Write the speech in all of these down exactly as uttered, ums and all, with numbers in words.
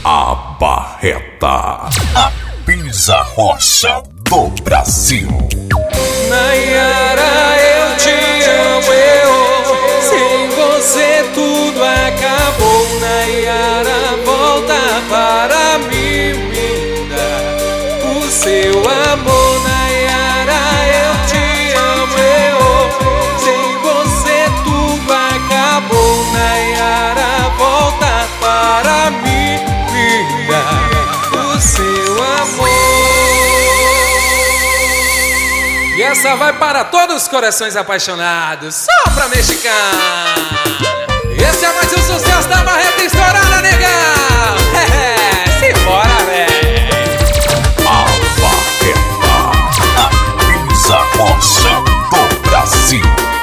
A Barreta, a pizza rocha do Brasil. Nayara, eu te amo, eu. Sem você tudo acabou. Nayara, volta para mim, me dá o seu amor. Nayara, eu te amo, eu. Sem você tudo acabou. Nayara, volta para mim, me dá o seu amor. E essa vai para todos os corações apaixonados, só pra mexicana. Esse é mais um sucesso da Barreta estourada, negão. É, simbora, véi. A Barreta, a pizza rocha do Brasil.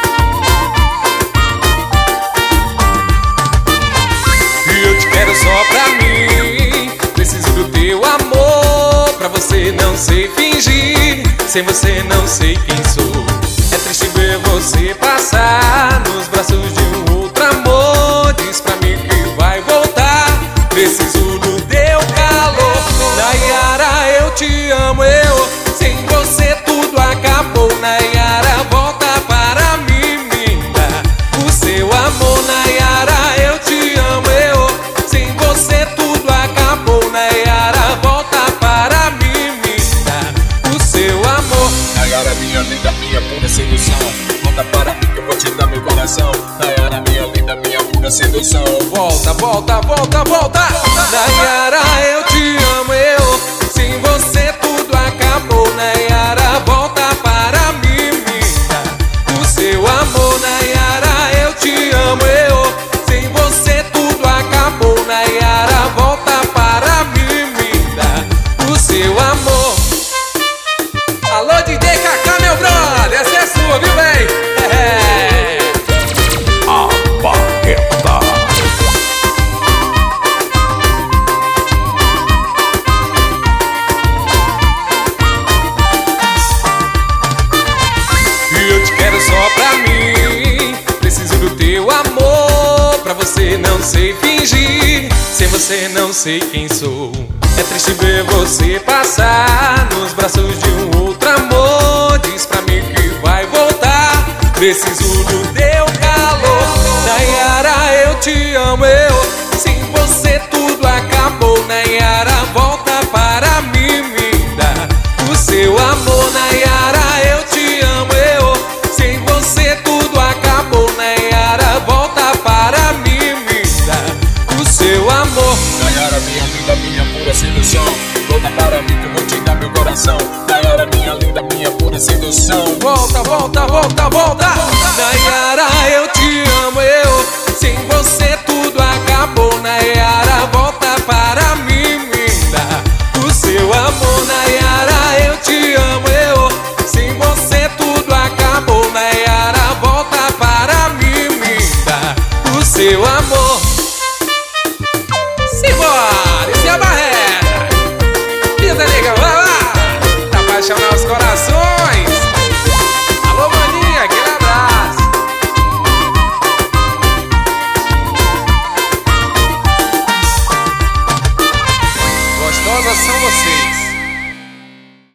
E eu te quero só pra mim. Preciso do teu amor. Pra você não sei fingir. Sem você não sei quem sou. É triste ver você passar nos braços de um outro amor. Diz pra mim que vai voltar. Preciso do teu calor. Nayara, eu te amo, eu. Sem você tudo acabou. Nayara, volta para mim, me dá o seu amor. Nayara, eu te amo, eu. Sem você tudo acabou. Nayara, volta para mim, me dá o seu amor. Nayara, minha linda, minha pura sedução. Volta para mim que eu vou te dar meu coração. Nayara, minha linda, minha pura sedução. Volta, volta, volta, volta. Nayara, eu te amo, eu. Sem você tudo acabou. Nayara, volta para mim, me dá o seu amor. Nayara, eu te amo, eu. Sem você tudo acabou. Nayara, volta para mim, me dá o seu amor. Alô, D J Kaká, meu brother, essa é sua, viu, véi? É. A Barreta. E eu te quero só pra mim. Preciso do teu amor. Pra você não sei fingir. Sem você não sei quem sou. É triste ver você passar nos braços de um outro amor. Diz pra mim que vai voltar. Preciso do teu calor. Nayara, eu te amo, eu. Sem você tudo acabou. Nayara, volta para mim, me dá o seu amor. Nayara, eu te amo, eu. Sem você tudo acabou. Nayara, volta para mim, me dá o seu amor. Nayara, minha linda, minha pura sedução. Volta para mim que eu vou te dar meu coração. Nayara, minha linda, minha pura sedução. Volta, volta, volta, volta. Nayara,